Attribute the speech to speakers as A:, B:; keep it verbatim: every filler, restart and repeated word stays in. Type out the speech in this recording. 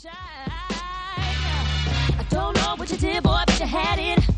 A: I don't know what you did, boy, but you had it.